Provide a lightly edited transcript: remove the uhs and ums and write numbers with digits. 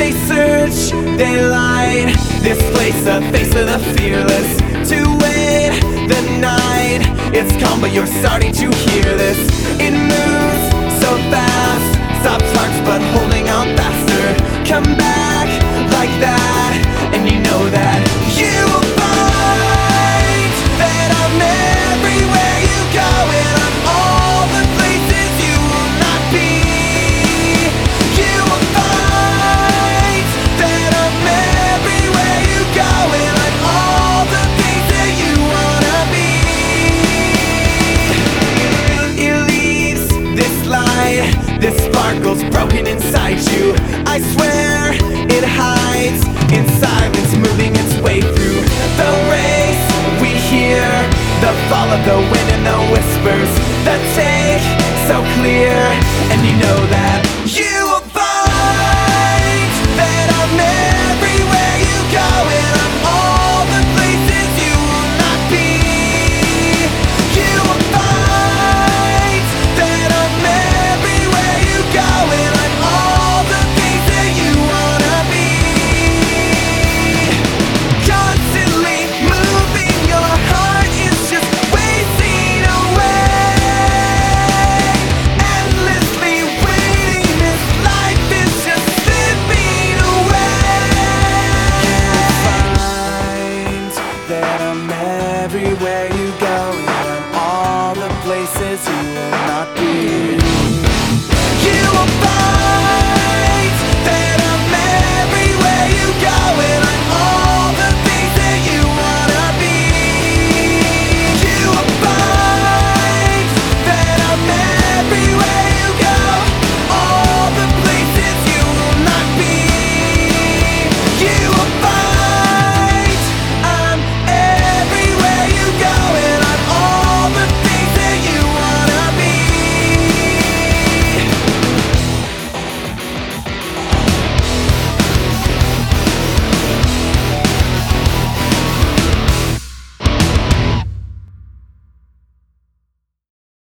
they search, they light this place, a face of the fearless. To wait the night, it's calm but you're starting to hear this. It moves so fast, stops hearts but holding on faster. Come back like that, and you know that you will find that I'm everywhere you go, and I'm all the places you will not be. You will find that I'm everywhere you go, and I'm all the things that you wanna be. It leaves this light, this sparkle's broken inside you. I swear it hides in silence, moving its way through the race. We hear the fall of the wind and the whispers that take so clear, and you know